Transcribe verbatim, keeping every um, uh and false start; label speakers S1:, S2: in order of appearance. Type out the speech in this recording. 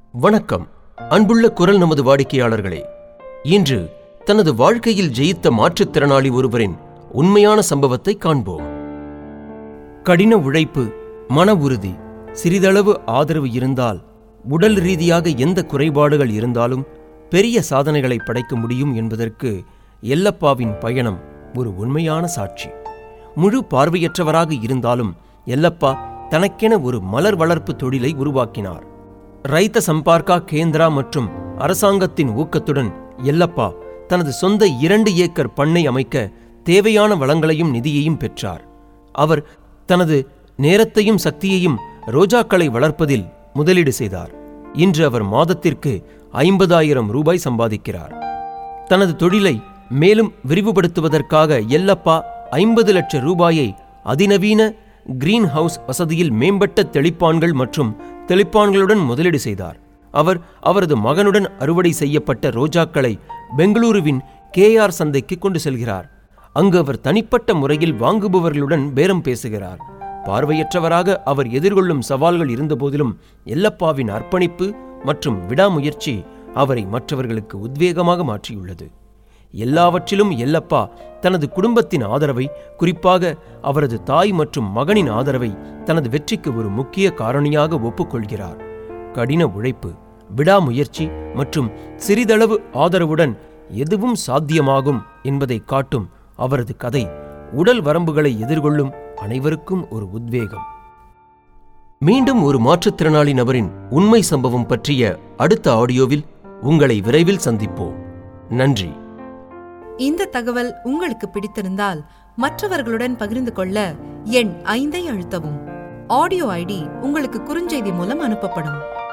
S1: வணக்கம் அன்புள்ள குரல் நமது வாடிக்கையாளர்களே. இன்று தனது வாழ்க்கையில் ஜெயித்த மாற்றுத்திறனாளி ஒருவரின் உண்மையான சம்பவத்தை காண்போம். கடின உழைப்பு, மன உறுதி, சிறிதளவு ஆதரவு இருந்தால் உடல் ரீதியாக எந்த குறைபாடுகள் இருந்தாலும் பெரிய சாதனைகளை படைக்க முடியும் என்பதற்கு எல்லப்பாவின் பயணம் ஒரு உண்மையான சாட்சி. முழு பார்வையற்றவராக இருந்தாலும் எல்லப்பா தனக்கென ஒரு மலர் வளர்ப்பு தொழிலை உருவாக்கினார். ரைத்த சம்பார்க்கா கேந்திரா மற்றும் அரசாங்கத்தின் ஊக்கத்துடன் எல்லப்பா தனது சொந்த இரண்டு ஏக்கர் பண்ணை அமைக்க தேவையான வளங்களையும் நிதியையும் பெற்றார். அவர் தனது நேரத்தையும் சக்தியையும் ரோஜாக்களை வளர்ப்பதில் முதலீடு செய்தார். இன்று அவர் மாதத்திற்கு ஐம்பதாயிரம் ரூபாய் சம்பாதிக்கிறார். தனது தொழிலை மேலும் விரிவுபடுத்துவதற்காக எல்லப்பா ஐம்பது லட்சம் ரூபாயை அதிநவீன கிரீன் ஹவுஸ் வசதியில் மேம்பட்ட தெளிப்பான்கள் மற்றும் தெளிப்பான்களுடன் முதலீடு செய்தார். அவர் அவரது மகனுடன் அறுவடை செய்யப்பட்ட ரோஜாக்களை பெங்களூருவின் கே ஆர் சந்தைக்கு கொண்டு செல்கிறார். அங்கு அவர் தனிப்பட்ட முறையில் வாங்குபவர்களுடன் பேரம் பேசுகிறார். பார்வையற்றவராக அவர் எதிர்கொள்ளும் சவால்கள் இருந்தபோதிலும் எல்லப்பாவின் அர்ப்பணிப்பு மற்றும் விடாமுயற்சி அவரை மற்றவர்களுக்கு உத்வேகமாக மாற்றியுள்ளது. எல்லாவற்றிலும் எல்லப்பா தனது குடும்பத்தின் ஆதரவை, குறிப்பாக அவரது தாய் மற்றும் மகனின் ஆதரவை தனது வெற்றிக்கு ஒரு முக்கிய காரணியாக ஒப்புக்கொள்கிறார். கடின உழைப்பு, விடாமுயற்சி மற்றும் சிறிதளவு ஆதரவுடன் எதுவும் சாத்தியமாகும் என்பதை காட்டும் அவரது கதை உடல் வரம்புகளை எதிர்கொள்ளும் அனைவருக்கும் ஒரு உத்வேகம். மீண்டும் ஒரு மாற்றுத்திறனாளி நபரின் உண்மை சம்பவம் பற்றிய அடுத்த ஆடியோவில் உங்களை விரைவில் சந்திப்போம். நன்றி.
S2: இந்த தகவல் உங்களுக்கு பிடித்திருந்தால் மற்றவர்களுடன் பகிர்ந்து கொள்ள எண் ஐந்தை அழுத்தவும். ஆடியோ ஐடி உங்களுக்கு குறுஞ்செய்தி மூலம் அனுப்பப்படும்.